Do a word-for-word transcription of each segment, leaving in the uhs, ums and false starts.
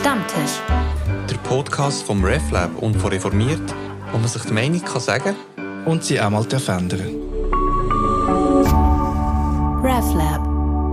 Stammtisch. Der Podcast vom RefLab und von Reformiert, wo man sich die Meinung kann sagen und sie auch mal ändern. RefLab.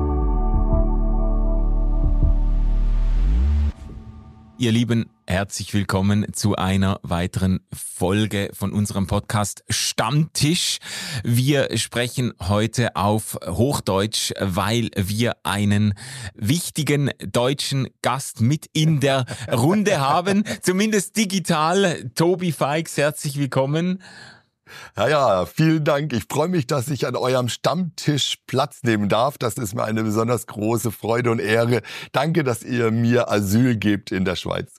Ihr Lieben, herzlich willkommen zu einer weiteren Folge von unserem Podcast Stammtisch. Wir sprechen heute auf Hochdeutsch, weil wir einen wichtigen deutschen Gast mit in der Runde haben, zumindest digital. Tobi Feix, herzlich willkommen. Ja, ja, vielen Dank. Ich freue mich, dass ich an eurem Stammtisch Platz nehmen darf. Das ist mir eine besonders große Freude und Ehre. Danke, dass ihr mir Asyl gebt in der Schweiz.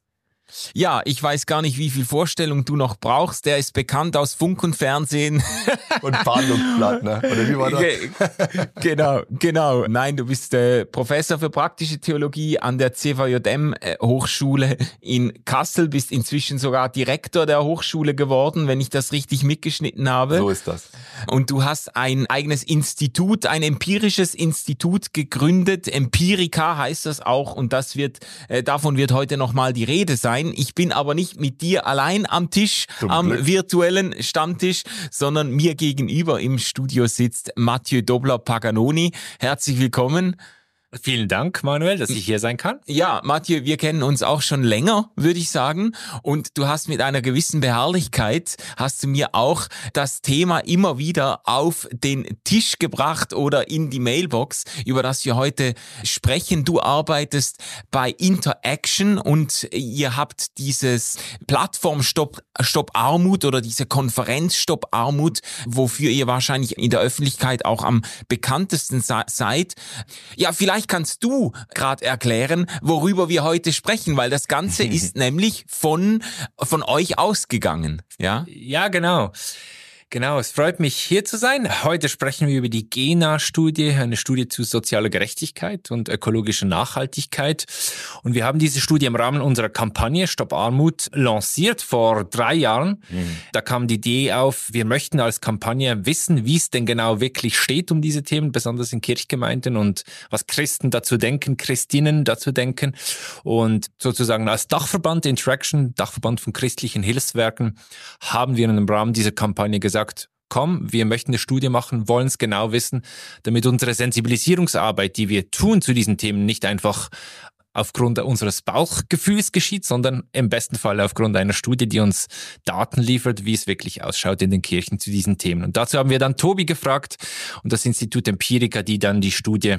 Ja, ich weiß gar nicht, wie viel Vorstellung du noch brauchst. Der ist bekannt aus Funk und Fernsehen. Und Fahndungsblatt, ne? Oder wie war das? Genau, genau. Nein, du bist äh, Professor für praktische Theologie an der C V J M äh, Hochschule in Kassel, bist inzwischen sogar Direktor der Hochschule geworden, wenn ich das richtig mitgeschnitten habe. So ist das. Und du hast ein eigenes Institut, ein empirisches Institut gegründet. Empirica heißt das auch, und das wird, äh, davon wird heute nochmal die Rede sein. Ich bin aber nicht mit dir allein am Tisch, Zum am Glück. virtuellen Stammtisch, sondern mir gegenüber im Studio sitzt Mathieu Dobler-Paganoni. Herzlich willkommen. Vielen Dank, Manuel, dass ich hier sein kann. Ja, Mathieu, wir kennen uns auch schon länger, würde ich sagen. Und du hast mit einer gewissen Beharrlichkeit, hast du mir auch das Thema immer wieder auf den Tisch gebracht oder in die Mailbox, über das wir heute sprechen. Du arbeitest bei Interaction und ihr habt dieses Plattform Stopp, Stopp Armut oder diese Konferenz Stopp Armut, wofür ihr wahrscheinlich in der Öffentlichkeit auch am bekanntesten seid. Ja, vielleicht kannst du gerade erklären, worüber wir heute sprechen, weil das Ganze ist nämlich von, von euch ausgegangen. Ja, ja, genau. Genau, es freut mich, hier zu sein. Heute sprechen wir über die GENA-Studie, eine Studie zu sozialer Gerechtigkeit und ökologischer Nachhaltigkeit. Und wir haben diese Studie im Rahmen unserer Kampagne Stopp Armut lanciert vor drei Jahren. Mhm. Da kam die Idee auf, wir möchten als Kampagne wissen, wie es denn genau wirklich steht um diese Themen, besonders in Kirchgemeinden und was Christen dazu denken, Christinnen dazu denken. Und sozusagen als Dachverband Interaction, Dachverband von christlichen Hilfswerken, haben wir im Rahmen dieser Kampagne gesagt, komm, wir möchten eine Studie machen, wollen es genau wissen, damit unsere Sensibilisierungsarbeit, die wir tun zu diesen Themen, nicht einfach aufgrund unseres Bauchgefühls geschieht, sondern im besten Fall aufgrund einer Studie, die uns Daten liefert, wie es wirklich ausschaut in den Kirchen zu diesen Themen. Und dazu haben wir dann Tobi gefragt und das Institut Empirica, die dann die Studie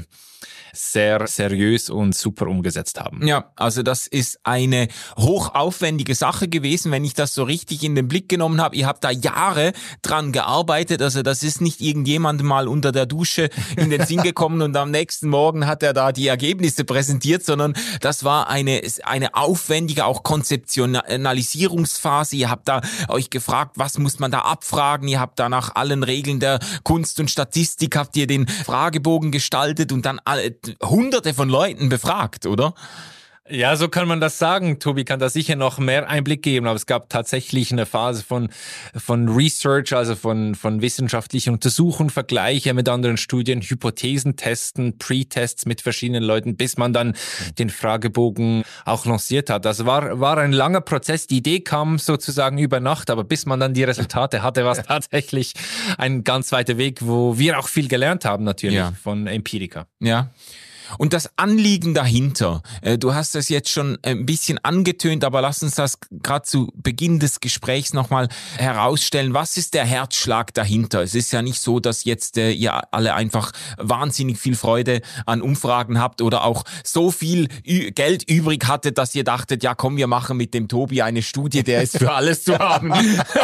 sehr seriös und super umgesetzt haben. Ja, also das ist eine hochaufwendige Sache gewesen, wenn ich das so richtig in den Blick genommen habe. Ihr habt da Jahre dran gearbeitet, also das ist nicht irgendjemand mal unter der Dusche in den Sinn gekommen und am nächsten Morgen hat er da die Ergebnisse präsentiert, sondern das war eine, eine aufwendige, auch Konzeptionalisierungsphase. Ihr habt da euch gefragt, was muss man da abfragen? Ihr habt da nach allen Regeln der Kunst und Statistik, habt ihr den Fragebogen gestaltet und dann alle Hunderte von Leuten befragt, oder? Ja, so kann man das sagen. Tobi kann da sicher noch mehr Einblick geben, aber es gab tatsächlich eine Phase von von Research, also von von wissenschaftlichen Untersuchungen, Vergleiche mit anderen Studien, Hypothesen testen, Pre-Tests mit verschiedenen Leuten, bis man dann den Fragebogen auch lanciert hat. Das war war ein langer Prozess. Die Idee kam sozusagen über Nacht, aber bis man dann die Resultate hatte, war es tatsächlich ein ganz weiter Weg, wo wir auch viel gelernt haben natürlich ja. von Empirica. Ja. Und das Anliegen dahinter, du hast das jetzt schon ein bisschen angetönt, aber lass uns das gerade zu Beginn des Gesprächs nochmal herausstellen. Was ist der Herzschlag dahinter? Es ist ja nicht so, dass jetzt äh, ihr alle einfach wahnsinnig viel Freude an Umfragen habt oder auch so viel Ü- Geld übrig hattet, dass ihr dachtet, ja komm, wir machen mit dem Tobi eine Studie, der ist für alles zu haben.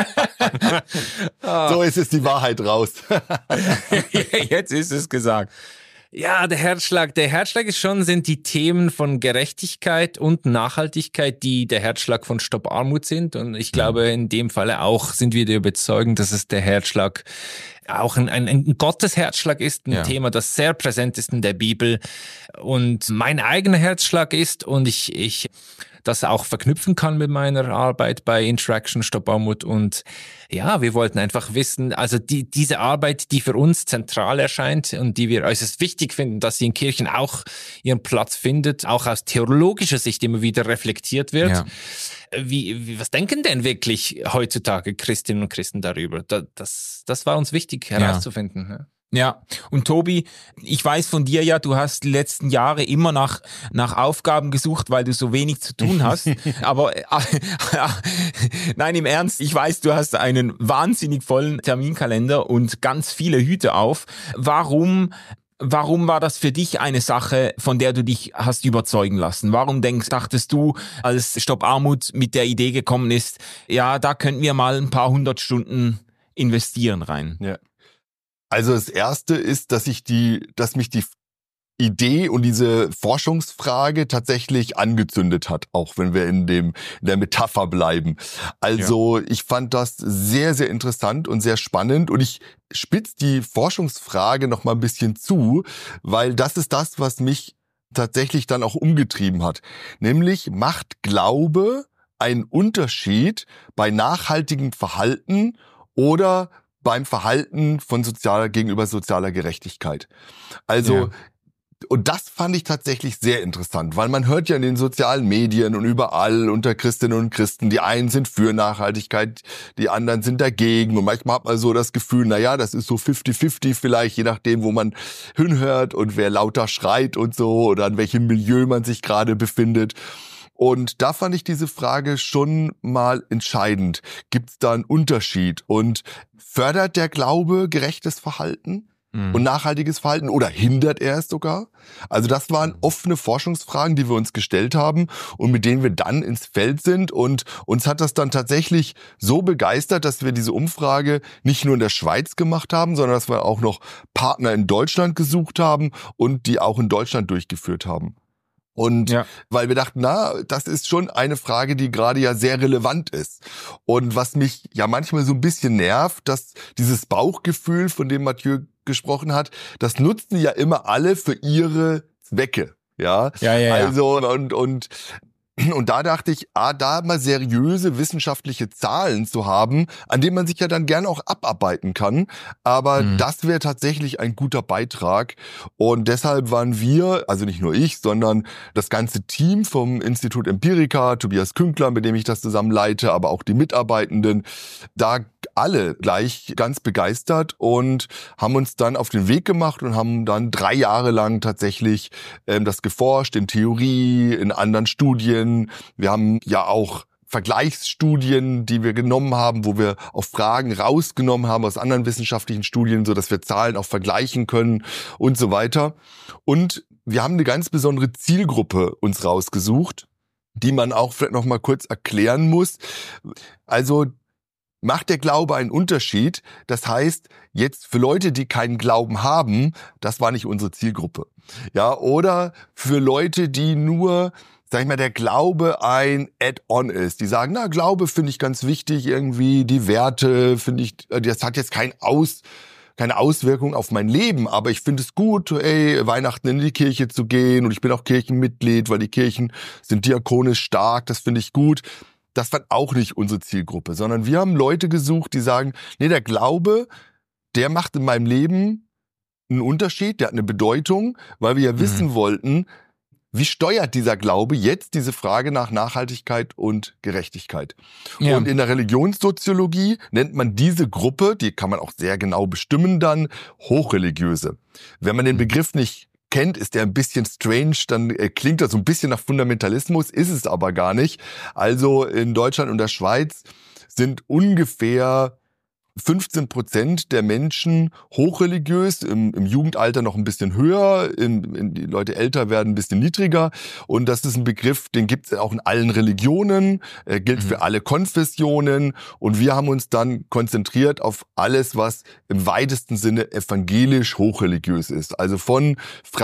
So ist es die Wahrheit raus. Jetzt ist es gesagt. Ja, der Herzschlag. Der Herzschlag ist schon, sind die Themen von Gerechtigkeit und Nachhaltigkeit, die der Herzschlag von Stopp Armut sind. Und ich glaube, in dem Falle auch sind wir der Überzeugung, dass es der Herzschlag auch ein, ein, ein Gottesherzschlag ist, ein ja. Thema, das sehr präsent ist in der Bibel. Und mein eigener Herzschlag ist, und ich, ich das auch verknüpfen kann mit meiner Arbeit bei Interaction Stop Armut. Und ja, wir wollten einfach wissen, also die, diese Arbeit, die für uns zentral erscheint und die wir äußerst wichtig finden, dass sie in Kirchen auch ihren Platz findet, auch aus theologischer Sicht immer wieder reflektiert wird. Ja. Wie, wie, was denken denn wirklich heutzutage Christinnen und Christen darüber? Das, das war uns wichtig herauszufinden. Ja. Ja, und Tobi, ich weiß von dir ja, du hast die letzten Jahre immer nach, nach Aufgaben gesucht, weil du so wenig zu tun hast. Aber äh, äh, nein, im Ernst, ich weiß, du hast einen wahnsinnig vollen Terminkalender und ganz viele Hüte auf. Warum, warum war das für dich eine Sache, von der du dich hast überzeugen lassen? Warum denkst, dachtest du, als Stop Armut mit der Idee gekommen ist, ja, da könnten wir mal ein paar hundert Stunden investieren rein? Ja. Also das erste ist, dass ich die, dass mich die Idee und diese Forschungsfrage tatsächlich angezündet hat, auch wenn wir in dem, in der Metapher bleiben. Also ja. Ich fand das sehr, sehr interessant und sehr spannend und ich spitze die Forschungsfrage noch mal ein bisschen zu, weil das ist das, was mich tatsächlich dann auch umgetrieben hat. Nämlich, macht Glaube einen Unterschied bei nachhaltigem Verhalten oder beim Verhalten von sozialer gegenüber sozialer Gerechtigkeit. Also, ja. Und das fand ich tatsächlich sehr interessant, weil man hört ja in den sozialen Medien und überall unter Christinnen und Christen, die einen sind für Nachhaltigkeit, die anderen sind dagegen und manchmal hat man so das Gefühl, na ja, das ist so fifty fifty vielleicht, je nachdem, wo man hinhört und wer lauter schreit und so oder in welchem Milieu man sich gerade befindet. Und da fand ich diese Frage schon mal entscheidend. Gibt es da einen Unterschied? Und fördert der Glaube gerechtes Verhalten mhm. und nachhaltiges Verhalten oder hindert er es sogar? Also das waren offene Forschungsfragen, die wir uns gestellt haben und mit denen wir dann ins Feld sind. Und uns hat das dann tatsächlich so begeistert, dass wir diese Umfrage nicht nur in der Schweiz gemacht haben, sondern dass wir auch noch Partner in Deutschland gesucht haben und die auch in Deutschland durchgeführt haben. Und ja. weil wir dachten, na, das ist schon eine Frage, die gerade ja sehr relevant ist. Und was mich ja manchmal so ein bisschen nervt, dass dieses Bauchgefühl, von dem Mathieu gesprochen hat, das nutzen ja immer alle für ihre Zwecke. Ja, ja, ja, ja. Also und und Und da dachte ich, ah, da mal seriöse wissenschaftliche Zahlen zu haben, an denen man sich ja dann gerne auch abarbeiten kann. Aber mhm. das wäre tatsächlich ein guter Beitrag. Und deshalb waren wir, also nicht nur ich, sondern das ganze Team vom Institut Empirica, Tobias Künkler, mit dem ich das zusammen leite, aber auch die Mitarbeitenden, da alle gleich ganz begeistert und haben uns dann auf den Weg gemacht und haben dann drei Jahre lang tatsächlich ähm, das geforscht, in Theorie, in anderen Studien. Wir haben ja auch Vergleichsstudien, die wir genommen haben, wo wir auch Fragen rausgenommen haben aus anderen wissenschaftlichen Studien, so dass wir Zahlen auch vergleichen können und so weiter. Und wir haben eine ganz besondere Zielgruppe uns rausgesucht, die man auch vielleicht noch mal kurz erklären muss. Also macht der Glaube einen Unterschied? Das heißt, jetzt für Leute, die keinen Glauben haben, das war nicht unsere Zielgruppe. Ja, oder für Leute, die nur, sag ich mal, der Glaube ein Add-on ist. Die sagen, na, Glaube finde ich ganz wichtig, irgendwie die Werte finde ich, das hat jetzt kein Aus, keine Auswirkung auf mein Leben, aber ich finde es gut, ey, Weihnachten in die Kirche zu gehen und ich bin auch Kirchenmitglied, weil die Kirchen sind diakonisch stark, das finde ich gut. Das war auch nicht unsere Zielgruppe, sondern wir haben Leute gesucht, die sagen, nee, der Glaube, der macht in meinem Leben einen Unterschied, der hat eine Bedeutung, weil wir ja mhm. wissen wollten, wie steuert dieser Glaube jetzt diese Frage nach Nachhaltigkeit und Gerechtigkeit? Ja. Und in der Religionssoziologie nennt man diese Gruppe, die kann man auch sehr genau bestimmen dann, Hochreligiöse. Wenn man den Begriff nicht kennt, ist der ein bisschen strange, dann äh, klingt das so ein bisschen nach Fundamentalismus, ist es aber gar nicht. Also in Deutschland und der Schweiz sind ungefähr fünfzehn Prozent der Menschen hochreligiös, im, im Jugendalter noch ein bisschen höher, in, in die Leute älter werden ein bisschen niedriger. Und das ist ein Begriff, den gibt es auch in allen Religionen, äh, gilt mhm. für alle Konfessionen. Und wir haben uns dann konzentriert auf alles, was im weitesten Sinne evangelisch hochreligiös ist. Also von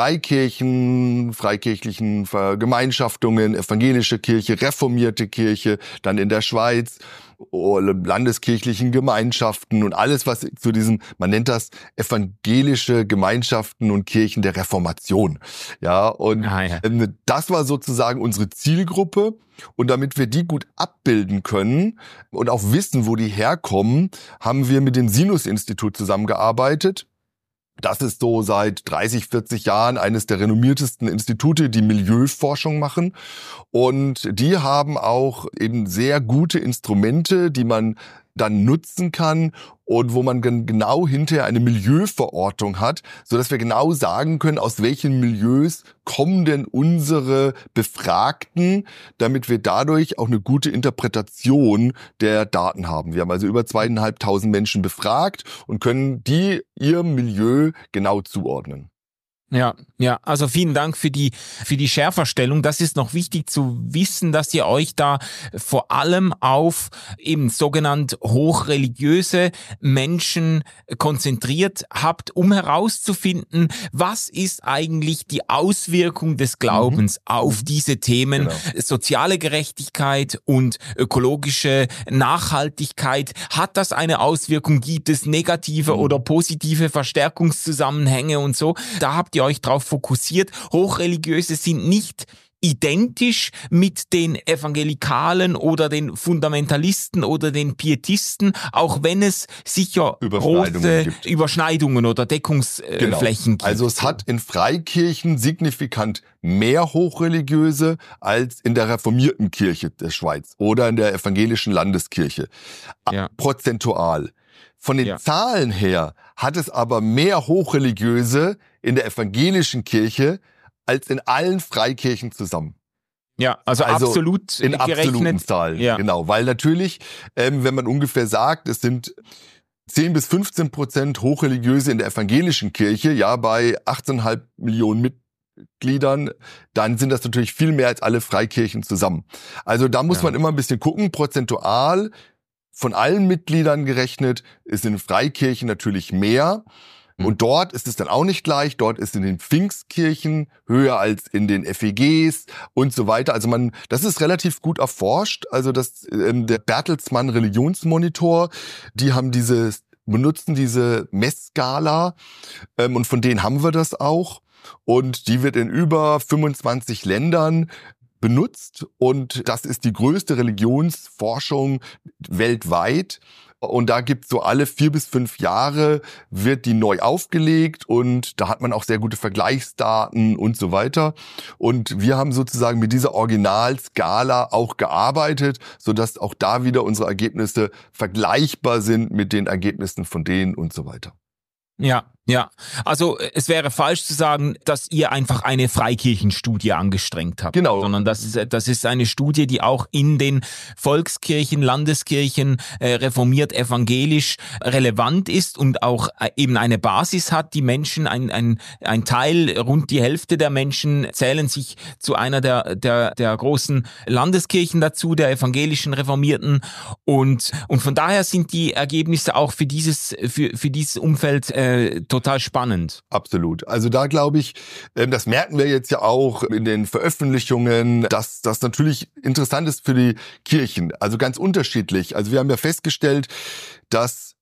Freikirchen, freikirchlichen Vergemeinschaftungen, evangelische Kirche, reformierte Kirche, dann in der Schweiz. landeskirchlichen Gemeinschaften und alles, was zu diesen, man nennt das evangelische Gemeinschaften und Kirchen der Reformation. Ja, und ah, ja. das war sozusagen unsere Zielgruppe. Und damit wir die gut abbilden können und auch wissen, wo die herkommen, haben wir mit dem Sinus-Institut zusammengearbeitet. Das ist so seit dreißig, vierzig Jahren eines der renommiertesten Institute, die Milieuforschung machen. Und die haben auch eben sehr gute Instrumente, die man dann nutzen kann und wo man genau hinterher eine Milieuverortung hat, sodass wir genau sagen können, aus welchen Milieus kommen denn unsere Befragten, damit wir dadurch auch eine gute Interpretation der Daten haben. Wir haben also über zweieinhalbtausend Menschen befragt und können die ihr Milieu genau zuordnen. Ja, ja, also vielen Dank für die für die Schärferstellung. Das ist noch wichtig zu wissen, dass ihr euch da vor allem auf eben sogenannt hochreligiöse Menschen konzentriert habt, um herauszufinden, was ist eigentlich die Auswirkung des Glaubens mhm. auf diese Themen, genau. soziale Gerechtigkeit und ökologische Nachhaltigkeit. Hat das eine Auswirkung? Gibt es negative mhm. oder positive Verstärkungszusammenhänge und so? Da habt ihr euch darauf fokussiert. Hochreligiöse sind nicht identisch mit den Evangelikalen oder den Fundamentalisten oder den Pietisten, auch wenn es sicher Überschneidungen große gibt. Überschneidungen oder Deckungsflächen genau. gibt. Also es hat in Freikirchen signifikant mehr Hochreligiöse als in der reformierten Kirche der Schweiz oder in der evangelischen Landeskirche. Ja. Prozentual. Von den ja. Zahlen her hat es aber mehr Hochreligiöse in der evangelischen Kirche als in allen Freikirchen zusammen. Ja, also, also absolut in gerechnet. absoluten Zahlen, ja. genau. Weil natürlich, ähm, wenn man ungefähr sagt, es sind zehn bis fünfzehn Prozent Hochreligiöse in der evangelischen Kirche, ja, bei achtzehn Komma fünf Millionen Mitgliedern, dann sind das natürlich viel mehr als alle Freikirchen zusammen. Also da muss ja. man immer ein bisschen gucken, prozentual von allen Mitgliedern gerechnet ist in Freikirchen natürlich mehr. Und dort ist es dann auch nicht gleich. Dort ist in den Pfingstkirchen höher als in den F E Gs und so weiter. Also man, das ist relativ gut erforscht. Also das, ähm, der Bertelsmann Religionsmonitor, die haben dieses, benutzen diese Messskala, ähm, und von denen haben wir das auch. Und die wird in über fünfundzwanzig Ländern benutzt. Und das ist die größte Religionsforschung weltweit. Und da gibt's so alle vier bis fünf Jahre wird die neu aufgelegt und da hat man auch sehr gute Vergleichsdaten und so weiter. Und wir haben sozusagen mit dieser Originalskala auch gearbeitet, sodass auch da wieder unsere Ergebnisse vergleichbar sind mit den Ergebnissen von denen und so weiter. Ja, ja. Also es wäre falsch zu sagen, dass ihr einfach eine Freikirchenstudie angestrengt habt. Genau. Sondern das ist, das ist eine Studie, die auch in den Volkskirchen, Landeskirchen, äh, reformiert, evangelisch relevant ist und auch äh, eben eine Basis hat. Die Menschen, ein, ein, ein Teil, rund die Hälfte der Menschen zählen sich zu einer der, der, der großen Landeskirchen dazu, der evangelischen Reformierten. Und, und von daher sind die Ergebnisse auch für dieses, für, für dieses Umfeld äh, total spannend. Absolut. Also da glaube ich, das merken wir jetzt ja auch in den Veröffentlichungen, dass das natürlich interessant ist für die Kirchen. Also ganz unterschiedlich. Also wir haben ja festgestellt, dass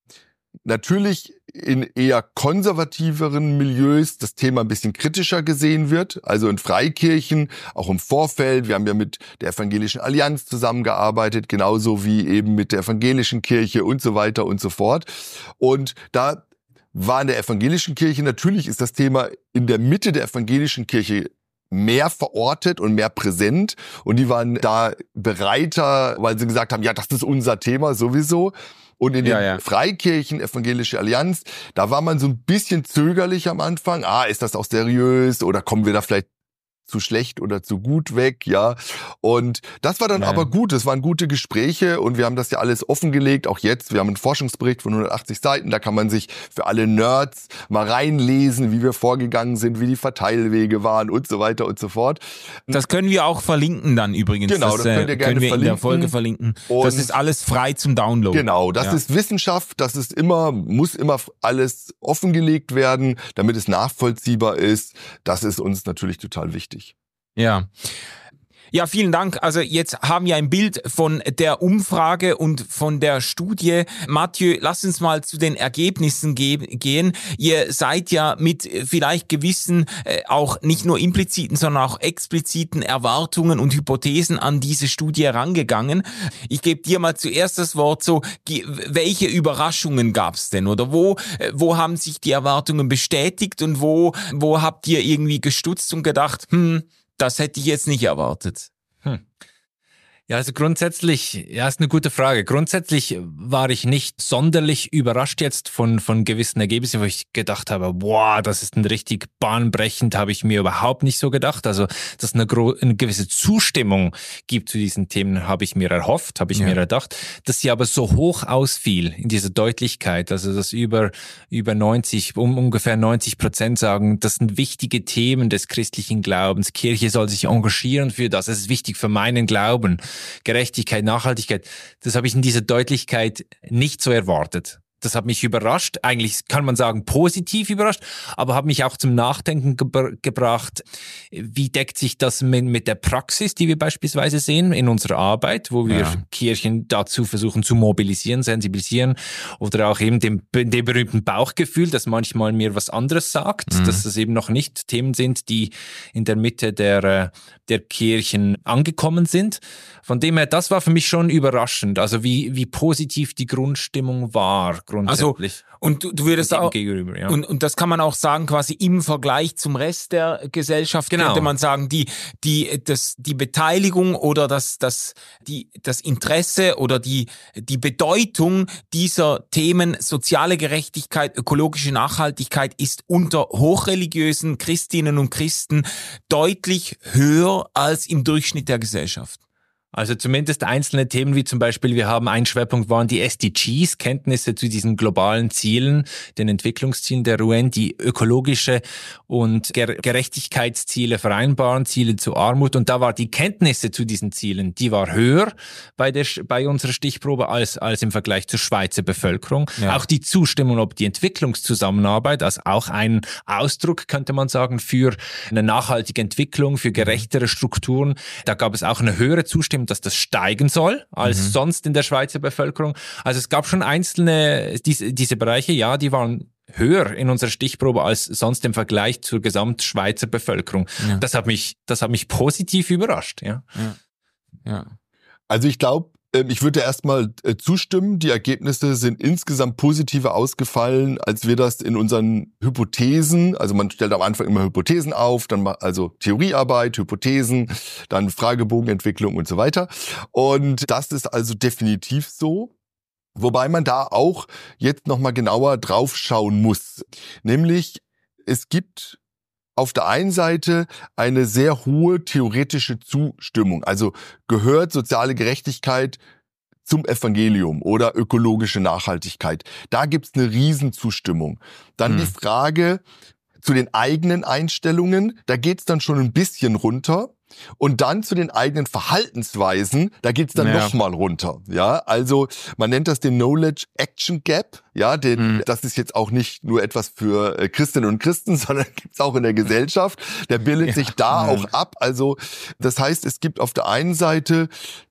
natürlich in eher konservativeren Milieus das Thema ein bisschen kritischer gesehen wird. Also in Freikirchen, auch im Vorfeld. Wir haben ja mit der Evangelischen Allianz zusammengearbeitet, genauso wie eben mit der evangelischen Kirche und so weiter und so fort. Und da war in der evangelischen Kirche, natürlich ist das Thema in der Mitte der evangelischen Kirche mehr verortet und mehr präsent und die waren da bereiter, weil sie gesagt haben, ja, das ist unser Thema sowieso. Und in ja, den ja. Freikirchen, Evangelische Allianz, da war man so ein bisschen zögerlich am Anfang. Ah, ist das auch seriös oder kommen wir da vielleicht zu schlecht oder zu gut weg, ja. Und das war dann Nein. aber gut, es waren gute Gespräche und wir haben das ja alles offengelegt, auch jetzt. Wir haben einen Forschungsbericht von hundertachtzig Seiten, da kann man sich für alle Nerds mal reinlesen, wie wir vorgegangen sind, wie die Verteilwege waren und so weiter und so fort. Das können wir auch verlinken dann übrigens. Genau, das, das könnt ihr gerne können wir verlinken. in der Folge verlinken. Und das ist alles frei zum Download. Genau, das ja. ist Wissenschaft, das ist immer, muss immer alles offengelegt werden, damit es nachvollziehbar ist. Das ist uns natürlich total wichtig. Ja. Ja, vielen Dank. Also jetzt haben wir ein Bild von der Umfrage und von der Studie. Mathieu, lass uns mal zu den Ergebnissen ge- gehen. Ihr seid ja mit vielleicht gewissen, äh, auch nicht nur impliziten, sondern auch expliziten Erwartungen und Hypothesen an diese Studie herangegangen. Ich gebe dir mal zuerst das Wort. So, ge- welche Überraschungen gab es denn? Oder wo, äh, wo haben sich die Erwartungen bestätigt und wo, wo habt ihr irgendwie gestutzt und gedacht, hm, das hätte ich jetzt nicht erwartet. Hm. Ja, also grundsätzlich, ja, ist eine gute Frage. Grundsätzlich war ich nicht sonderlich überrascht jetzt von von gewissen Ergebnissen, wo ich gedacht habe, boah, das ist ein richtig bahnbrechend, habe ich mir überhaupt nicht so gedacht. Also, dass eine, gro- eine gewisse Zustimmung gibt zu diesen Themen, habe ich mir erhofft, habe ich ja. mir erdacht. Dass sie aber so hoch ausfiel in dieser Deutlichkeit, also dass über über neunzig, um ungefähr neunzig Prozent sagen, das sind wichtige Themen des christlichen Glaubens. Kirche soll sich engagieren für das. Es ist wichtig für meinen Glauben. Gerechtigkeit, Nachhaltigkeit, das habe ich in dieser Deutlichkeit nicht so erwartet. Das hat mich überrascht, eigentlich kann man sagen positiv überrascht, aber hat mich auch zum Nachdenken ge- gebracht, wie deckt sich das mit, mit der Praxis, die wir beispielsweise sehen in unserer Arbeit, wo wir ja. Kirchen dazu versuchen zu mobilisieren, sensibilisieren oder auch eben dem, dem berühmten Bauchgefühl, das manchmal mir was anderes sagt, mhm. dass das eben noch nicht Themen sind, die in der Mitte der, der Kirchen angekommen sind. Von dem her, das war für mich schon überraschend, also wie, wie positiv die Grundstimmung war. Also, und du, du würdest auch, gegenüber, ja. und, und das kann man auch sagen, quasi im Vergleich zum Rest der Gesellschaft, genau. könnte man sagen, die, die, das, die Beteiligung oder das, das, die, das Interesse oder die, die Bedeutung dieser Themen soziale Gerechtigkeit, ökologische Nachhaltigkeit ist unter hochreligiösen Christinnen und Christen deutlich höher als im Durchschnitt der Gesellschaft. Also zumindest einzelne Themen wie zum Beispiel, wir haben einen Schwerpunkt waren die S D Gs, Kenntnisse zu diesen globalen Zielen, den Entwicklungszielen der U N, die ökologische und Gerechtigkeitsziele vereinbaren, Ziele zu Armut. Und da war die Kenntnisse zu diesen Zielen, die war höher bei der bei unserer Stichprobe als als im Vergleich zur Schweizer Bevölkerung. Ja. Auch die Zustimmung, ob die Entwicklungszusammenarbeit, als auch ein Ausdruck, könnte man sagen, für eine nachhaltige Entwicklung, für gerechtere Strukturen. Da gab es auch eine höhere Zustimmung, dass das steigen soll, als mhm. sonst in der Schweizer Bevölkerung. Also es gab schon einzelne, diese, diese Bereiche, ja, die waren höher in unserer Stichprobe als sonst im Vergleich zur Gesamtschweizer Bevölkerung. Ja. Das hat mich, das hat mich positiv überrascht, ja. Ja. Ja. Also ich glaube, ich würde erstmal zustimmen, die Ergebnisse sind insgesamt positiver ausgefallen, als wir das in unseren Hypothesen, also man stellt am Anfang immer Hypothesen auf, dann also Theoriearbeit, Hypothesen, dann Fragebogenentwicklung und so weiter. Und das ist also definitiv so. Wobei man da auch jetzt nochmal genauer drauf schauen muss. Nämlich, es gibt auf der einen Seite eine sehr hohe theoretische Zustimmung. Also gehört soziale Gerechtigkeit zum Evangelium oder ökologische Nachhaltigkeit. Da gibt's eine Riesenzustimmung. Dann hm. die Frage zu den eigenen Einstellungen. Da geht's dann schon ein bisschen runter. Und dann zu den eigenen Verhaltensweisen, da geht's dann ja. nochmal runter. Ja, also man nennt das den Knowledge Action Gap. Ja, den, mhm. das ist jetzt auch nicht nur etwas für äh, Christinnen und Christen, sondern gibt's auch in der Gesellschaft. Der bildet ja. sich da auch ab. Also das heißt, es gibt auf der einen Seite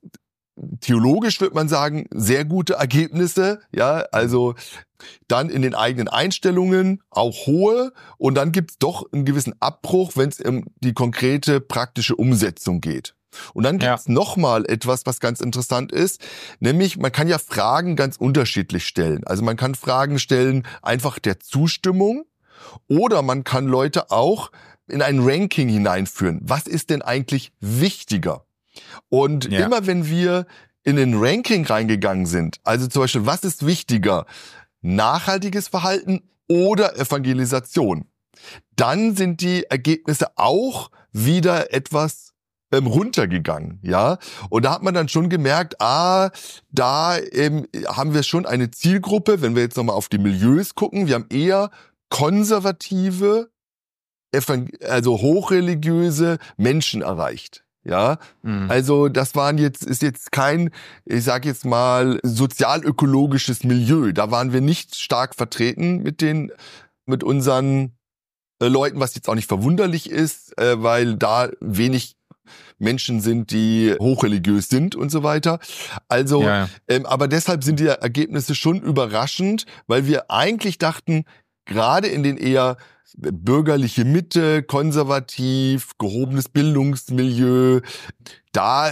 theologisch, würde man sagen, sehr gute Ergebnisse, ja, also dann in den eigenen Einstellungen auch hohe und dann gibt's doch einen gewissen Abbruch, wenn es um die konkrete praktische Umsetzung geht. Und dann gibt's ja. nochmal etwas, was ganz interessant ist, nämlich man kann ja Fragen ganz unterschiedlich stellen. Also man kann Fragen stellen einfach der Zustimmung oder man kann Leute auch in ein Ranking hineinführen. Was ist denn eigentlich wichtiger? Und ja. immer wenn wir in den Ranking reingegangen sind, also zum Beispiel, was ist wichtiger? Nachhaltiges Verhalten oder Evangelisation? Dann sind die Ergebnisse auch wieder etwas ähm, runtergegangen, ja. Und da hat man dann schon gemerkt, ah, da ähm, haben wir schon eine Zielgruppe, wenn wir jetzt nochmal auf die Milieus gucken, wir haben eher konservative, also hochreligiöse Menschen erreicht. Ja, mhm. also das waren jetzt ist jetzt kein, ich sag jetzt mal sozialökologisches Milieu. Da waren wir nicht stark vertreten mit den mit unseren äh, Leuten, was jetzt auch nicht verwunderlich ist, äh, weil da wenig Menschen sind, die hochreligiös sind und so weiter. Also, ja, ja. Ähm, aber deshalb sind die Ergebnisse schon überraschend, weil wir eigentlich dachten, gerade in den eher bürgerliche Mitte, konservativ, gehobenes Bildungsmilieu, da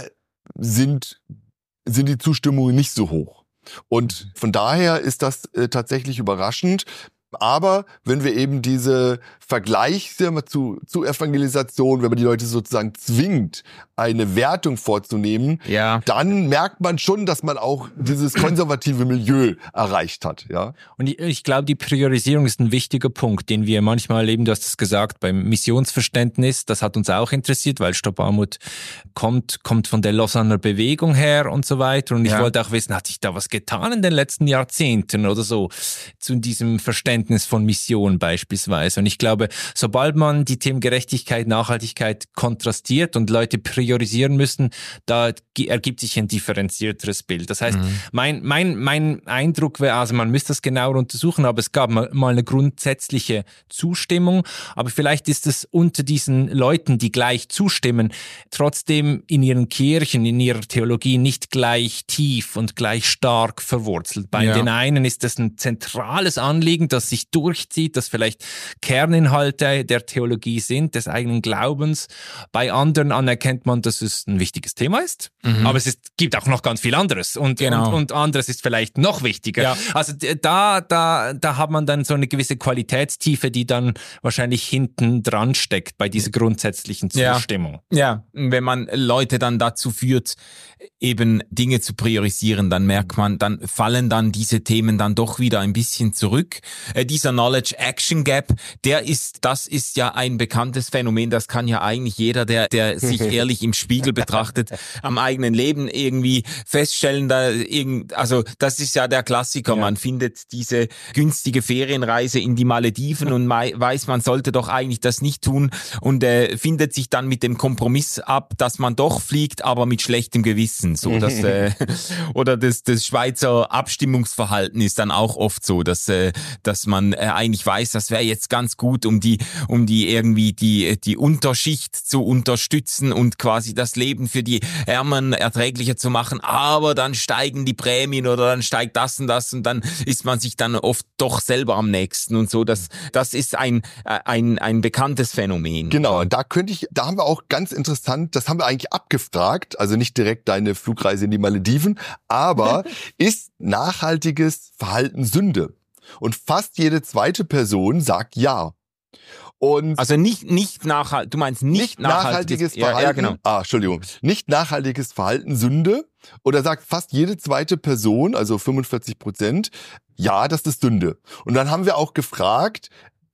sind, sind die Zustimmungen nicht so hoch. Und von daher ist das äh, tatsächlich überraschend. Aber wenn wir eben diese Vergleiche zu, zu Evangelisation, wenn man die Leute sozusagen zwingt, eine Wertung vorzunehmen, ja. dann merkt man schon, dass man auch dieses konservative Milieu erreicht hat. Ja. Und ich, ich glaube, die Priorisierung ist ein wichtiger Punkt, den wir manchmal erleben. Du hast es gesagt, beim Missionsverständnis, das hat uns auch interessiert, weil Stopp Armut kommt, kommt von der Lausanner Bewegung her und so weiter. Und ich ja. wollte auch wissen, hat sich da was getan in den letzten Jahrzehnten oder so zu diesem Verständnis von Mission beispielsweise. Und ich glaube, sobald man die Themen Gerechtigkeit, Nachhaltigkeit kontrastiert und Leute priorisieren müssen, da ergibt sich ein differenzierteres Bild. Das heißt, mhm. mein, mein, mein Eindruck wäre, also man müsste das genauer untersuchen, aber es gab mal, mal eine grundsätzliche Zustimmung. Aber vielleicht ist es unter diesen Leuten, die gleich zustimmen, trotzdem in ihren Kirchen, in ihrer Theologie nicht gleich tief und gleich stark verwurzelt. Bei ja. den einen ist das ein zentrales Anliegen, das sich durchzieht, das vielleicht Kerninhalte der Theologie sind, des eigenen Glaubens. Bei anderen anerkennt man, dass es ein wichtiges Thema ist, mhm. aber es ist, gibt auch noch ganz viel anderes und, genau. und, und anderes ist vielleicht noch wichtiger. Ja. Also da, da, da hat man dann so eine gewisse Qualitätstiefe, die dann wahrscheinlich hinten dran steckt bei dieser grundsätzlichen Zustimmung. Ja, ja. Wenn man Leute dann dazu führt, eben Dinge zu priorisieren, dann merkt man, dann fallen dann diese Themen dann doch wieder ein bisschen zurück. Äh, dieser Knowledge-Action-Gap, der ist, das ist ja ein bekanntes Phänomen, das kann ja eigentlich jeder, der, der sich ehrlich im Spiegel betrachtet, am eigenen Leben irgendwie feststellen, da irgend, also das ist ja der Klassiker, ja. man findet diese günstige Ferienreise in die Malediven und weiß, man sollte doch eigentlich das nicht tun und äh, findet sich dann mit dem Kompromiss ab, dass man doch fliegt, aber mit schlechtem Gewissen. So, dass, äh, oder das, das Schweizer Abstimmungsverhalten ist dann auch oft so, dass, äh, dass man äh, eigentlich weiß, das wäre jetzt ganz gut, um die, um die irgendwie die, die Unterschicht zu unterstützen und quasi das Leben für die Ärmeren erträglicher zu machen, aber dann steigen die Prämien oder dann steigt das und das und dann ist man sich dann oft doch selber am nächsten und so. Das, das ist ein, ein, ein bekanntes Phänomen. Genau, und da könnte ich, da haben wir auch ganz interessant, das haben wir eigentlich abgefragt, also nicht direkt deine Flugreise in die Malediven, aber ist nachhaltiges Verhalten Sünde? Und fast jede zweite Person sagt ja. Und also nicht nicht nachhaltig, du meinst nicht, nicht nachhaltiges, nachhaltiges Verhalten. Ja, ja, genau. Ah, Entschuldigung. Nicht nachhaltiges Verhalten Sünde? Oder sagt fast jede zweite Person, also fünfundvierzig Prozent, ja, das ist Sünde. Und dann haben wir auch gefragt,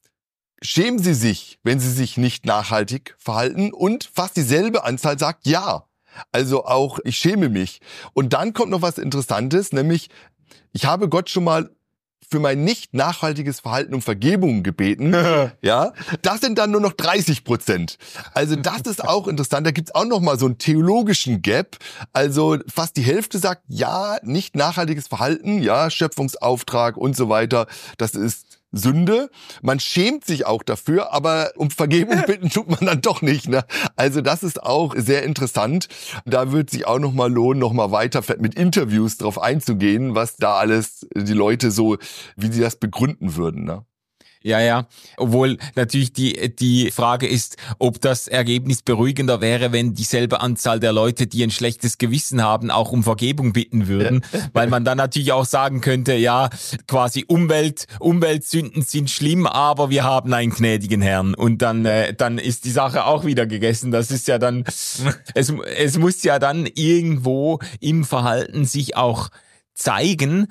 schämen Sie sich, wenn Sie sich nicht nachhaltig verhalten? Und fast dieselbe Anzahl sagt ja. Also auch, ich schäme mich. Und dann kommt noch was Interessantes, nämlich, ich habe Gott schon mal für mein nicht nachhaltiges Verhalten um Vergebung gebeten. Ja, das sind dann nur noch dreißig Prozent. Also das ist auch interessant. Da gibt's auch noch mal so einen theologischen Gap. Also fast die Hälfte sagt, ja, nicht nachhaltiges Verhalten, ja, Schöpfungsauftrag und so weiter. Das ist Sünde. Man schämt sich auch dafür, aber um Vergebung bitten tut man dann doch nicht. Ne? Also das ist auch sehr interessant. Da wird sich auch noch mal lohnen, noch mal weiter mit Interviews drauf einzugehen, was da alles die Leute so, wie sie das begründen würden. Ne? Ja, ja. Obwohl natürlich die die Frage ist, ob das Ergebnis beruhigender wäre, wenn dieselbe Anzahl der Leute, die ein schlechtes Gewissen haben, auch um Vergebung bitten würden. Ja. Weil man dann natürlich auch sagen könnte, ja, quasi Umwelt, Umweltsünden sind schlimm, aber wir haben einen gnädigen Herrn. Und dann äh, dann ist die Sache auch wieder gegessen. Das ist ja dann, es, es muss ja dann irgendwo im Verhalten sich auch zeigen.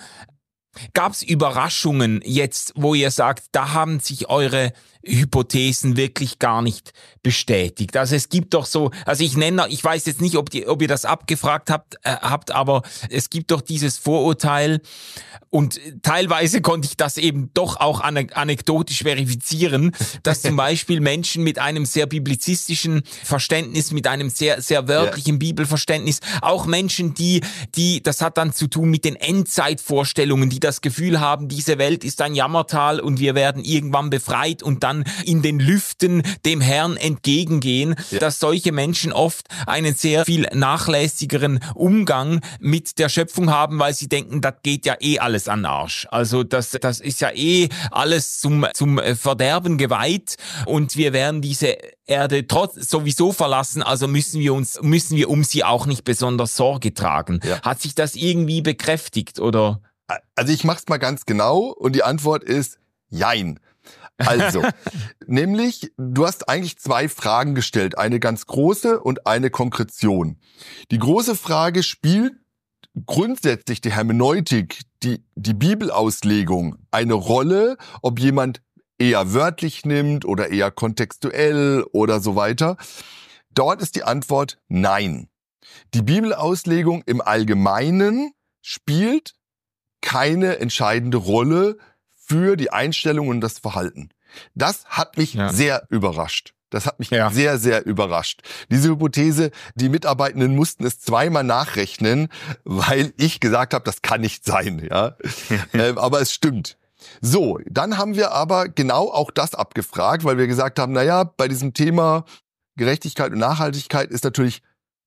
Gab's Überraschungen jetzt, wo ihr sagt, da haben sich eure Hypothesen wirklich gar nicht bestätigt? Also es gibt doch so, also ich nenne, ich weiß jetzt nicht, ob, die, ob ihr das abgefragt habt, äh, habt, aber es gibt doch dieses Vorurteil und teilweise konnte ich das eben doch auch anekdotisch verifizieren, dass zum Beispiel Menschen mit einem sehr biblizistischen Verständnis, mit einem sehr, sehr wörtlichen ja. Bibelverständnis, auch Menschen, die, die, das hat dann zu tun mit den Endzeitvorstellungen, die das Gefühl haben, diese Welt ist ein Jammertal und wir werden irgendwann befreit und dann dann in den Lüften dem Herrn entgegengehen, ja. dass solche Menschen oft einen sehr viel nachlässigeren Umgang mit der Schöpfung haben, weil sie denken, das geht ja eh alles an den Arsch. Also das, das ist ja eh alles zum, zum Verderben geweiht und wir werden diese Erde trotz sowieso verlassen, also müssen wir uns, müssen wir um sie auch nicht besonders Sorge tragen. Ja. Hat sich das irgendwie bekräftigt, oder? Also ich mach's mal ganz genau und die Antwort ist jein. Also, nämlich, du hast eigentlich zwei Fragen gestellt, eine ganz große und eine Konkretion. Die große Frage, spielt grundsätzlich die Hermeneutik, die, die Bibelauslegung eine Rolle, ob jemand eher wörtlich nimmt oder eher kontextuell oder so weiter? Dort ist die Antwort nein. Die Bibelauslegung im Allgemeinen spielt keine entscheidende Rolle für die Einstellung und das Verhalten. Das hat mich ja. sehr überrascht. Das hat mich ja. sehr, sehr überrascht. Diese Hypothese, die Mitarbeitenden mussten es zweimal nachrechnen, weil ich gesagt habe, das kann nicht sein. Ja, ähm, aber es stimmt. So, dann haben wir aber genau auch das abgefragt, weil wir gesagt haben, naja, bei diesem Thema Gerechtigkeit und Nachhaltigkeit ist natürlich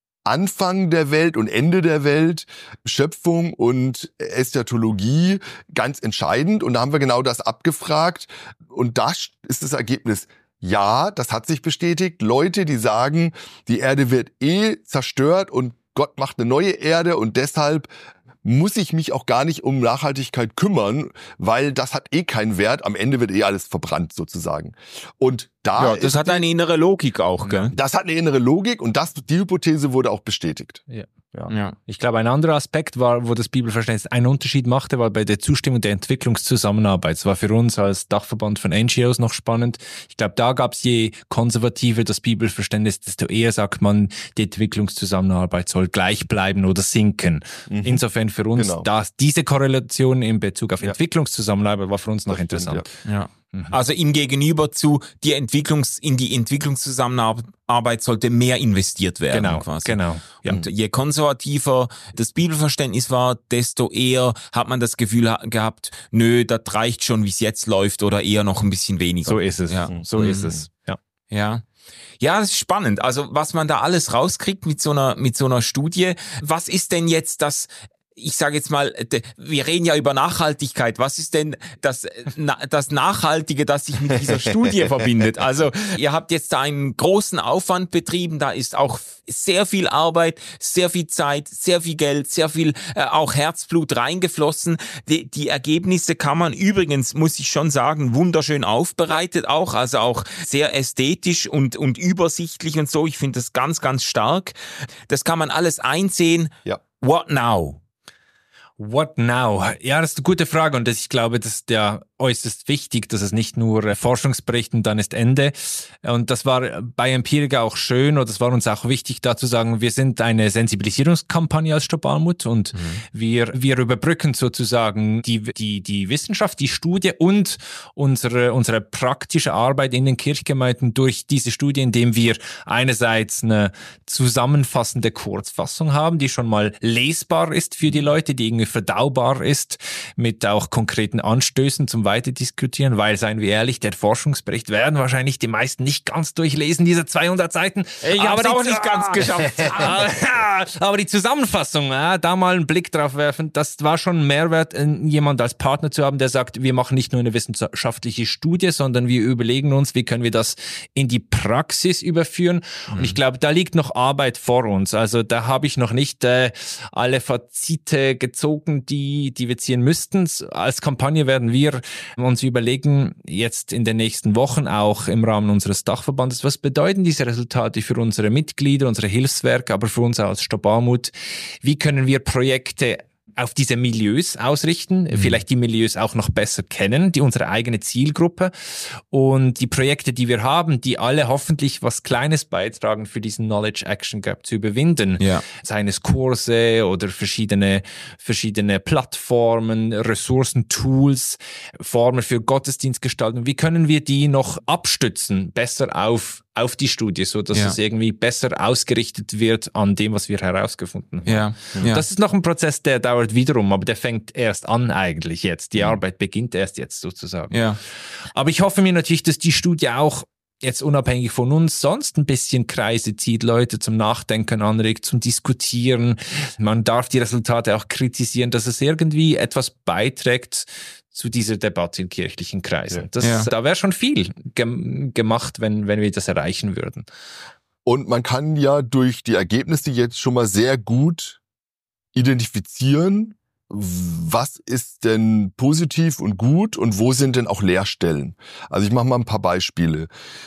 Anfang der Welt und Ende der Welt, Schöpfung und Eschatologie ganz entscheidend. Und da haben wir genau das abgefragt. Und das ist das Ergebnis. Ja, das hat sich bestätigt. Leute, die sagen, die Erde wird eh zerstört und Gott macht eine neue Erde und deshalb muss ich mich auch gar nicht um Nachhaltigkeit kümmern, weil das hat eh keinen Wert. Am Ende wird eh alles verbrannt sozusagen. Und da ja, das hat eine innere Logik auch, gell? Das hat eine innere Logik und das, die Hypothese wurde auch bestätigt. Ja. Ja. ja. Ich glaube, ein anderer Aspekt war, wo das Bibelverständnis einen Unterschied machte, war bei der Zustimmung der Entwicklungszusammenarbeit. Es war für uns als Dachverband von N G Os noch spannend. Ich glaube, da gab es, je konservativer das Bibelverständnis, desto eher sagt man, die Entwicklungszusammenarbeit soll gleich bleiben oder sinken. Mhm. Insofern für uns, genau. dass diese Korrelation in Bezug auf ja. Entwicklungszusammenarbeit war für uns noch das interessant. Stimmt, ja. ja. Also im Gegenüber zu die Entwicklungs in die Entwicklungszusammenarbeit sollte mehr investiert werden. Genau, quasi. genau. Ja. Und je konservativer das Bibelverständnis war, desto eher hat man das Gefühl gehabt, nö, das reicht schon, wie es jetzt läuft, oder eher noch ein bisschen weniger. So ist es. Ja. So mhm. ist es. Ja. Ja. Ja, das ist spannend. Also was man da alles rauskriegt mit so einer mit so einer Studie. Was ist denn jetzt das? Ich sage jetzt mal, wir reden ja über Nachhaltigkeit. Was ist denn das, das Nachhaltige, das sich mit dieser Studie verbindet? Also ihr habt jetzt da einen großen Aufwand betrieben, da ist auch sehr viel Arbeit, sehr viel Zeit, sehr viel Geld, sehr viel äh, auch Herzblut reingeflossen. Die, die Ergebnisse kann man übrigens, muss ich schon sagen, wunderschön aufbereitet auch, also auch sehr ästhetisch und, und übersichtlich und so. Ich finde das ganz, ganz stark. Das kann man alles einsehen. Ja. What now? What now? Ja, das ist eine gute Frage und das, ich glaube, das ist ja äußerst wichtig, dass es nicht nur äh, Forschungsbericht und dann ist Ende. Und das war bei Empirica auch schön und das war uns auch wichtig, da zu sagen, wir sind eine Sensibilisierungskampagne als Stop-Armut und mhm. wir, wir überbrücken sozusagen die, die, die Wissenschaft, die Studie und unsere, unsere praktische Arbeit in den Kirchgemeinden durch diese Studie, indem wir einerseits eine zusammenfassende Kurzfassung haben, die schon mal lesbar ist für die Leute, die irgendwie verdaubar ist, mit auch konkreten Anstößen zum Weiterdiskutieren, weil, seien wir ehrlich, der Forschungsbericht werden wahrscheinlich die meisten nicht ganz durchlesen, diese zweihundert Seiten. Ich habe es auch nicht ganz geschafft. Aber die Zusammenfassung, ja, da mal einen Blick drauf werfen, das war schon ein Mehrwert, jemand als Partner zu haben, der sagt, wir machen nicht nur eine wissenschaftliche Studie, sondern wir überlegen uns, wie können wir das in die Praxis überführen. Mhm. Und ich glaube, da liegt noch Arbeit vor uns. Also da habe ich noch nicht äh, alle Fazite gezogen, die, die wir ziehen müssten. Als Kampagne werden wir uns überlegen, jetzt in den nächsten Wochen auch im Rahmen unseres Dachverbandes, was bedeuten diese Resultate für unsere Mitglieder, unsere Hilfswerke, aber für uns als Stop-Armut? Wie können wir Projekte auf diese Milieus ausrichten, mhm. vielleicht die Milieus auch noch besser kennen, die unsere eigene Zielgruppe und die Projekte, die wir haben, die alle hoffentlich was Kleines beitragen für diesen Knowledge Action Gap zu überwinden. Ja. Seien es Kurse oder verschiedene, verschiedene Plattformen, Ressourcen, Tools, Formen für Gottesdienstgestaltung. Wie können wir die noch abstützen, besser auf auf die Studie, so dass Ja. es irgendwie besser ausgerichtet wird an dem, was wir herausgefunden haben. Ja, ja. Das ist noch ein Prozess, der dauert wiederum, aber der fängt erst an eigentlich jetzt. Die Arbeit beginnt erst jetzt sozusagen. ja. Aber ich hoffe mir natürlich, dass die Studie auch jetzt unabhängig von uns sonst ein bisschen Kreise zieht, Leute zum Nachdenken anregt, zum Diskutieren. Man darf die Resultate auch kritisieren, dass es irgendwie etwas beiträgt zu dieser Debatte in kirchlichen Kreisen. Ja. Das, Ja. Da wäre schon viel gem- gemacht, wenn, wenn wir das erreichen würden. Und man kann ja durch die Ergebnisse jetzt schon mal sehr gut identifizieren, was ist denn positiv und gut und wo sind denn auch Leerstellen. Also ich mache mal ein paar Beispiele.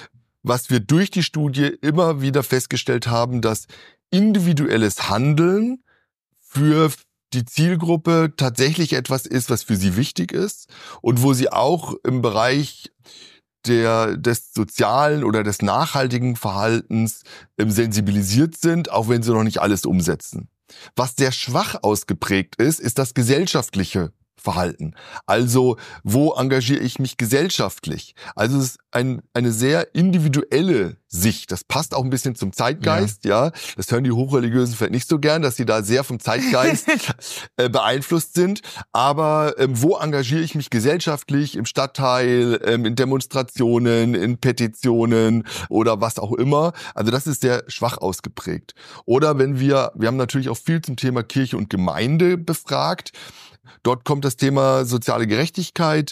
Was wir durch die Studie immer wieder festgestellt haben, dass individuelles Handeln für die Zielgruppe tatsächlich etwas ist, was für sie wichtig ist und wo sie auch im Bereich der, des sozialen oder des nachhaltigen Verhaltens ähm, sensibilisiert sind, auch wenn sie noch nicht alles umsetzen. Was sehr schwach ausgeprägt ist, ist das gesellschaftliche Verhalten. Also, wo engagiere ich mich gesellschaftlich? Also, es ist ein, eine sehr individuelle Sicht. Das passt auch ein bisschen zum Zeitgeist, ja. ja. Das hören die Hochreligiösen vielleicht nicht so gern, dass sie da sehr vom Zeitgeist äh, beeinflusst sind. Aber ähm, wo engagiere ich mich gesellschaftlich? Im Stadtteil, ähm, in Demonstrationen, in Petitionen oder was auch immer. Also, das ist sehr schwach ausgeprägt. Oder wenn wir, wir haben natürlich auch viel zum Thema Kirche und Gemeinde befragt. Dort kommt das Thema soziale Gerechtigkeit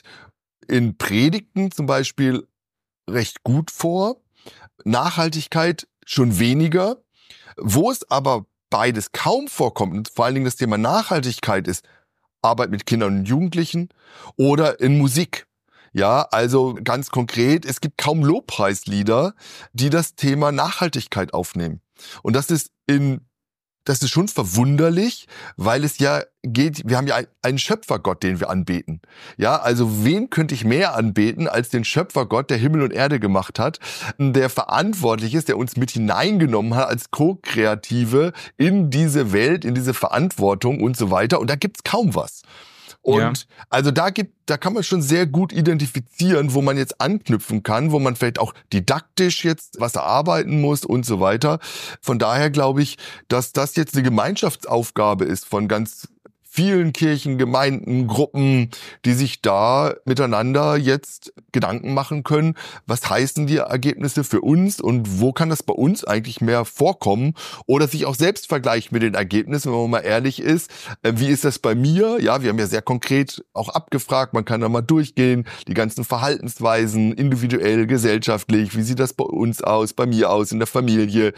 in Predigten zum Beispiel recht gut vor. Nachhaltigkeit schon weniger. Wo es aber beides kaum vorkommt, und vor allen Dingen das Thema Nachhaltigkeit ist Arbeit mit Kindern und Jugendlichen oder in Musik. Ja, also ganz konkret, es gibt kaum Lobpreislieder, die das Thema Nachhaltigkeit aufnehmen. Und das ist in Das ist schon verwunderlich, weil es ja geht, wir haben ja einen Schöpfergott, den wir anbeten. Ja, also wen könnte ich mehr anbeten als den Schöpfergott, der Himmel und Erde gemacht hat, der verantwortlich ist, der uns mit hineingenommen hat als Co-Kreative in diese Welt, in diese Verantwortung und so weiter. Und da gibt's kaum was. Und Ja. also da gibt, da kann man schon sehr gut identifizieren, wo man jetzt anknüpfen kann, wo man vielleicht auch didaktisch jetzt was erarbeiten muss und so weiter. Von daher glaube ich, dass das jetzt eine Gemeinschaftsaufgabe ist von ganz vielen Kirchen, Gemeinden, Gruppen, die sich da miteinander jetzt Gedanken machen können, was heißen die Ergebnisse für uns und wo kann das bei uns eigentlich mehr vorkommen oder sich auch selbst vergleichen mit den Ergebnissen, wenn man mal ehrlich ist, äh, wie ist das bei mir? Ja, wir haben ja sehr konkret auch abgefragt, man kann da mal durchgehen, die ganzen Verhaltensweisen, individuell, gesellschaftlich, wie sieht das bei uns aus, bei mir aus, in der Familie,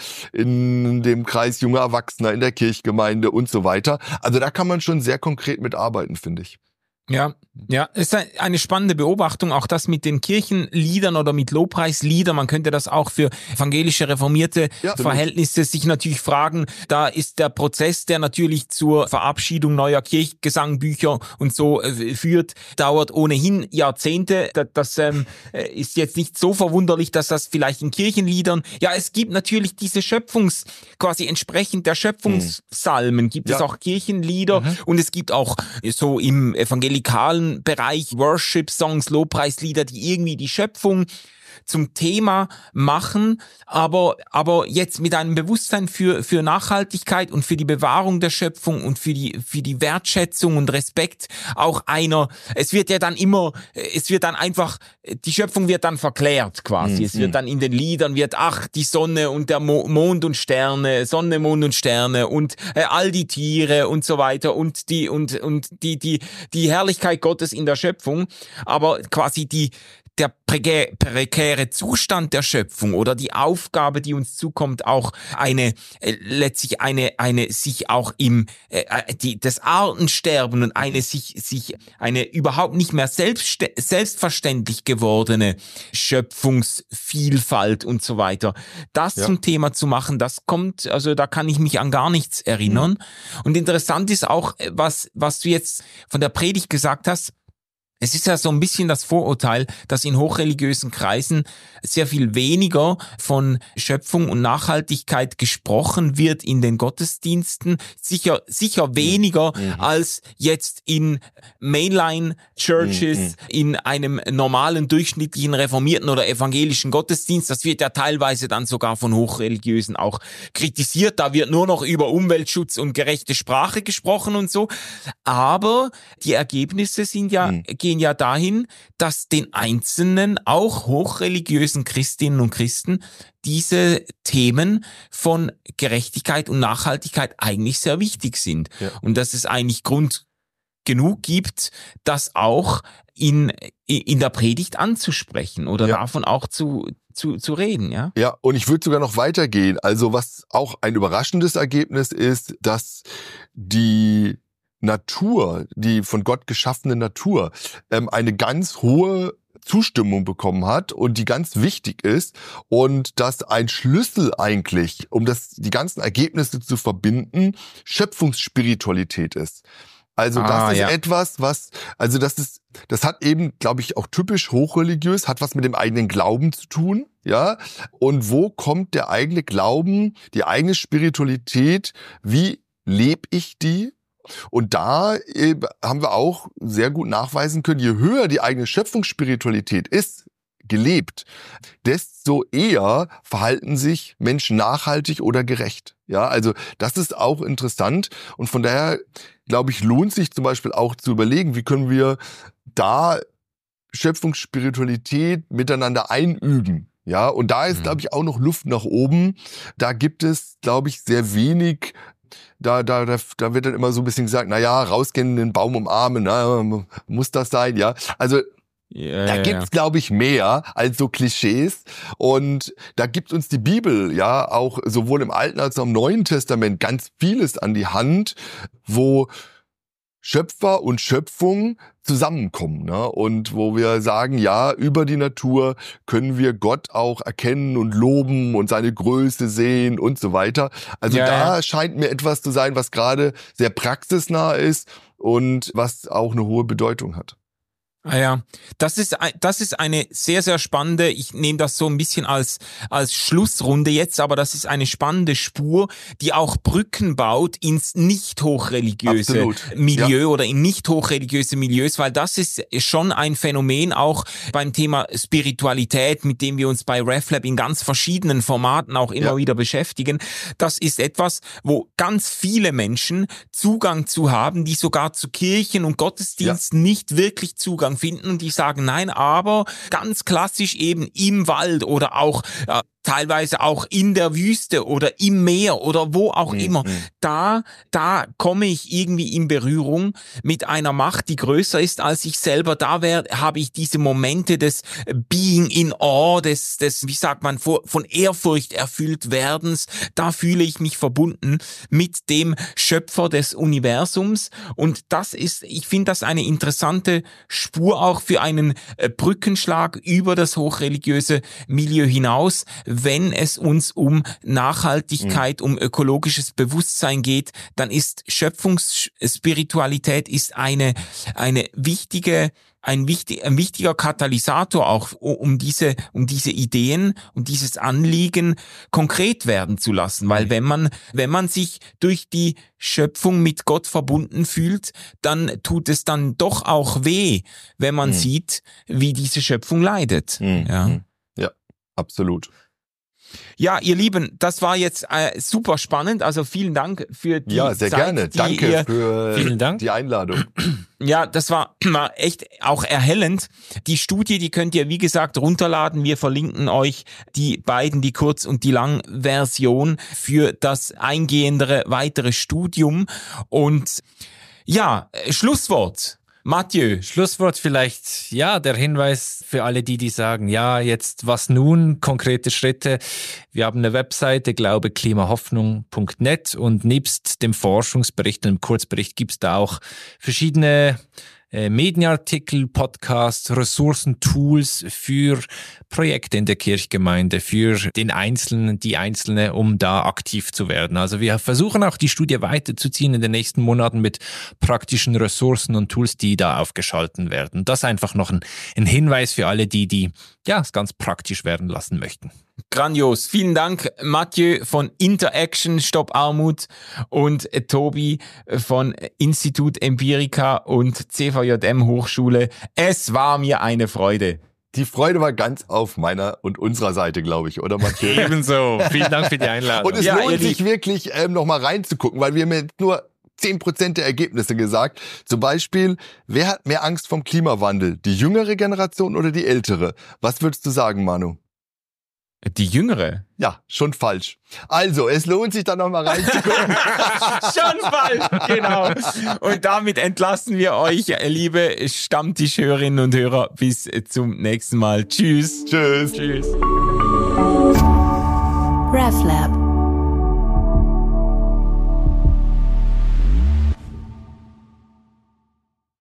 in dem Kreis junger Erwachsener, in der Kirchgemeinde und so weiter. Also da kann man schon sehr konkret mitarbeiten, finde ich. Ja, ja, ist eine spannende Beobachtung, auch das mit den Kirchenliedern oder mit Lobpreisliedern. Man könnte das auch für evangelische reformierte Ja, Verhältnisse sich natürlich fragen. Da ist der Prozess, der natürlich zur Verabschiedung neuer Kirchgesangbücher und so äh, führt, dauert ohnehin Jahrzehnte. Das, das ähm, ist jetzt nicht so verwunderlich, dass das vielleicht in Kirchenliedern, ja, es gibt natürlich diese Schöpfungs, quasi entsprechend der Schöpfungspsalmen, gibt Ja. es auch Kirchenlieder und es gibt auch so im evangelischen Bereich Worship-Songs, Lobpreislieder, die irgendwie die Schöpfung zum Thema machen, aber aber jetzt mit einem Bewusstsein für für Nachhaltigkeit und für die Bewahrung der Schöpfung und für die für die Wertschätzung und Respekt auch einer. Es wird ja dann immer, es wird dann einfach, die Schöpfung wird dann verklärt quasi. Mhm. Es wird dann in den Liedern wird ach die Sonne und der Mo- Mond und Sterne, Sonne, Mond und Sterne und äh, all die Tiere und so weiter und die und und die die die Herrlichkeit Gottes in der Schöpfung, aber quasi die der prekä- prekäre Zustand der Schöpfung oder die Aufgabe, die uns zukommt, auch eine äh, letztlich eine eine sich auch im äh, die das Artensterben und eine sich sich eine überhaupt nicht mehr selbst, selbstverständlich gewordene Schöpfungsvielfalt und so weiter. Das Ja. zum Thema zu machen, das kommt, also da kann ich mich an gar nichts erinnern. Und interessant ist auch, was was du jetzt von der Predigt gesagt hast. Es ist ja so ein bisschen das Vorurteil, dass in hochreligiösen Kreisen sehr viel weniger von Schöpfung und Nachhaltigkeit gesprochen wird in den Gottesdiensten. Sicher, sicher weniger mhm. als jetzt in Mainline-Churches, mhm. in einem normalen, durchschnittlichen, reformierten oder evangelischen Gottesdienst. Das wird ja teilweise dann sogar von Hochreligiösen auch kritisiert. Da wird nur noch über Umweltschutz und gerechte Sprache gesprochen und so. Aber die Ergebnisse sind ja mhm. gehen ja dahin, dass den einzelnen, auch hochreligiösen Christinnen und Christen diese Themen von Gerechtigkeit und Nachhaltigkeit eigentlich sehr wichtig sind. Ja. Und dass es eigentlich Grund genug gibt, das auch in, in der Predigt anzusprechen oder ja. davon auch zu, zu, zu reden. Ja, ja, und ich würde sogar noch weitergehen. Also was auch ein überraschendes Ergebnis ist, dass die Natur, die von Gott geschaffene Natur, ähm, eine ganz hohe Zustimmung bekommen hat und die ganz wichtig ist und dass ein Schlüssel eigentlich, um das, die ganzen Ergebnisse zu verbinden, Schöpfungsspiritualität ist. Also das ah, ist ja. etwas, was, also das ist, das hat eben, glaube ich, auch typisch hochreligiös, hat was mit dem eigenen Glauben zu tun, ja. Und wo kommt der eigene Glauben, die eigene Spiritualität, wie lebe ich die? Und da äh, haben wir auch sehr gut nachweisen können, je höher die eigene Schöpfungsspiritualität ist, gelebt, desto eher verhalten sich Menschen nachhaltig oder gerecht. Ja, also das ist auch interessant und von daher, glaube ich, lohnt sich zum Beispiel auch zu überlegen, wie können wir da Schöpfungsspiritualität miteinander einüben. Ja, und da ist, mhm. glaube ich, auch noch Luft nach oben. Da gibt es, glaube ich, sehr wenig. Da, da, da, da wird dann immer so ein bisschen gesagt, na ja, rausgehen, den Baum umarmen, na, muss das sein, ja. Also, ja, da gibt's, ja. glaube ich, mehr als so Klischees. Und da gibt uns die Bibel, ja, auch sowohl im Alten als auch im Neuen Testament ganz vieles an die Hand, wo Schöpfer und Schöpfung zusammenkommen, ne? Und wo wir sagen, ja, über die Natur können wir Gott auch erkennen und loben und seine Größe sehen und so weiter. Also ja, da ja. scheint mir etwas zu sein, was gerade sehr praxisnah ist und was auch eine hohe Bedeutung hat. Ah ja, das ist das ist eine sehr, sehr spannende, ich nehme das so ein bisschen als als Schlussrunde jetzt, aber das ist eine spannende Spur, die auch Brücken baut ins nicht hochreligiöse Absolut. Milieu ja. oder in nicht hochreligiöse Milieus, weil das ist schon ein Phänomen auch beim Thema Spiritualität, mit dem wir uns bei RefLab in ganz verschiedenen Formaten auch immer ja. wieder beschäftigen. Das ist etwas, wo ganz viele Menschen Zugang zu haben, die sogar zu Kirchen und Gottesdiensten ja. nicht wirklich Zugang finden und die sagen, nein, aber ganz klassisch eben im Wald oder auch äh, teilweise auch in der Wüste oder im Meer oder wo auch mhm. immer. Da, da komme ich irgendwie in Berührung mit einer Macht, die größer ist als ich selber. Da wär, habe ich diese Momente des Being in Awe, des, des, wie sagt man, von Ehrfurcht erfüllt Werdens. Da fühle ich mich verbunden mit dem Schöpfer des Universums. Und das ist, ich finde das eine interessante Spur auch für einen Brückenschlag über das hochreligiöse Milieu hinaus, wenn es uns um Nachhaltigkeit, mhm. um ökologisches Bewusstsein geht, dann ist Schöpfungsspiritualität ist eine eine wichtige ein, wichtig, ein wichtiger Katalysator auch, um diese, um diese Ideen, um dieses Anliegen konkret werden zu lassen. Weil wenn man, wenn man sich durch die Schöpfung mit Gott verbunden fühlt, dann tut es dann doch auch weh, wenn man mhm. sieht, wie diese Schöpfung leidet. Mhm. Ja. ja, absolut. Ja, ihr Lieben, das war jetzt äh, super spannend. Also vielen Dank für die Ja, sehr Zeit, gerne. Danke ihr, für vielen Dank. die Einladung. Ja, das war, war echt auch erhellend. Die Studie, die könnt ihr, wie gesagt, runterladen. Wir verlinken euch die beiden, die Kurz- und die Lang-Version für das eingehendere weitere Studium. Und ja, Schlusswort. Mathieu. Schlusswort vielleicht, ja, der Hinweis für alle die, die sagen, ja, jetzt was nun, konkrete Schritte. Wir haben eine Webseite, glaube klima hoffnung punkt net und nebst dem Forschungsbericht und dem Kurzbericht gibt es da auch verschiedene äh, Medienartikel, Podcasts, Ressourcen, Tools für Projekte in der Kirchgemeinde, für den Einzelnen, die Einzelne, um da aktiv zu werden. Also wir versuchen auch die Studie weiterzuziehen in den nächsten Monaten mit praktischen Ressourcen und Tools, die da aufgeschalten werden. Das einfach noch ein, ein Hinweis für alle, die, die ja, es ganz praktisch werden lassen möchten. Grandios. Vielen Dank, Mathieu von Interaction Stopp Armut und äh, Tobi von Institut Empirica und C V J M Hochschule. Es war mir eine Freude. Die Freude war ganz auf meiner und unserer Seite, glaube ich, oder Mathieu? Ebenso. Vielen Dank für die Einladung. Und es Ja, lohnt sich Lieb. wirklich, ähm, nochmal reinzugucken, weil wir haben jetzt nur zehn Prozent der Ergebnisse gesagt. Zum Beispiel, wer hat mehr Angst vom Klimawandel? Die jüngere Generation oder die ältere? Was würdest du sagen, Manu? Die Jüngere? Ja, schon falsch. Also, es lohnt sich da nochmal reinzugucken. Schon falsch, genau. Und damit entlassen wir euch, liebe Stammtischhörerinnen und Hörer, bis zum nächsten Mal. Tschüss. Tschüss. Tschüss. RefLab.